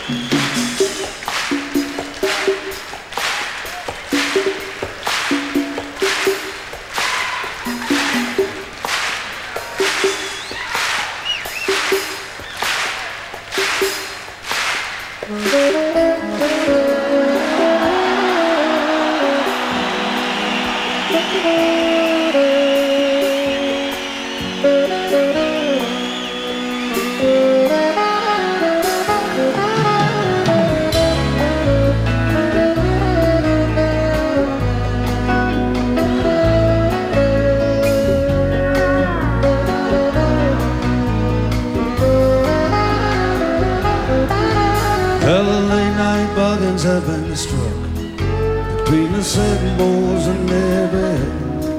Have been struck between the sycamores and their bed.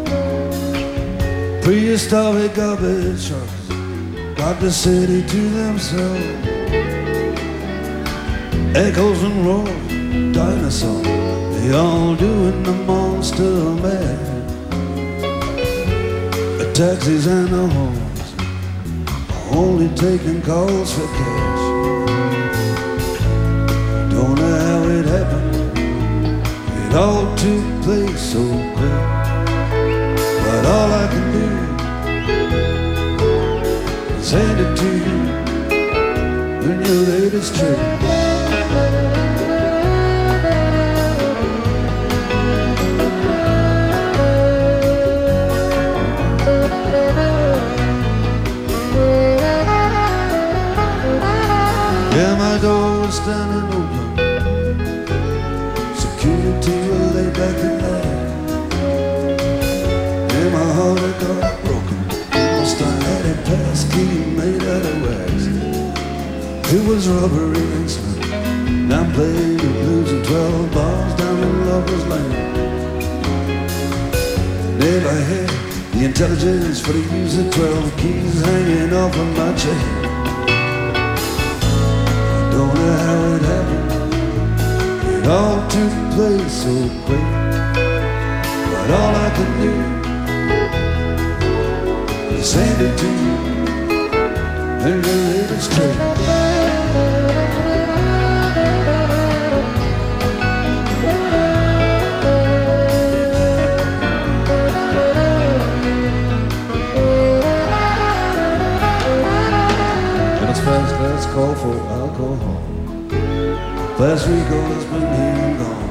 Prehistoric garbage trucks got the city to themselves. Echoes and roars, dinosaurs, they all doing the monster mad. The taxis and the horns are only taking calls for cash. Don't know how it happened, it all took place so quick. But all I can do is hand it to you in your latest trick. Yeah, my door was standing open. Security will lay back at night. And my heart had got broken. Must have had a pass key made out of wax. It was rubbery and slim. And I'm playing the blues in 12 bars down in Lover's Lane. Never had the intelligence for the use of 12 keys hanging off of my chain. Don't know how it happened, it all took place so quick. But all I could do is hand it to you and get it straight. And it's fast, let's call for alcohol. Last week all has been here and gone.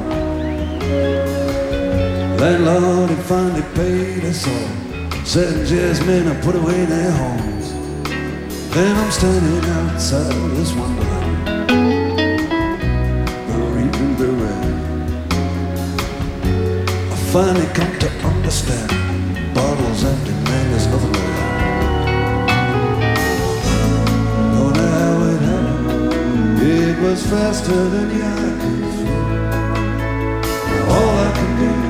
Landlord had finally paid us all. Certain jazzmen have put away their homes. Then I'm standing outside of this wonderland, reaping the red. I finally come to understand, bottles empty, man, there's nothing around. Don't know how it happened, it was faster than the eye could feel. Now all I can do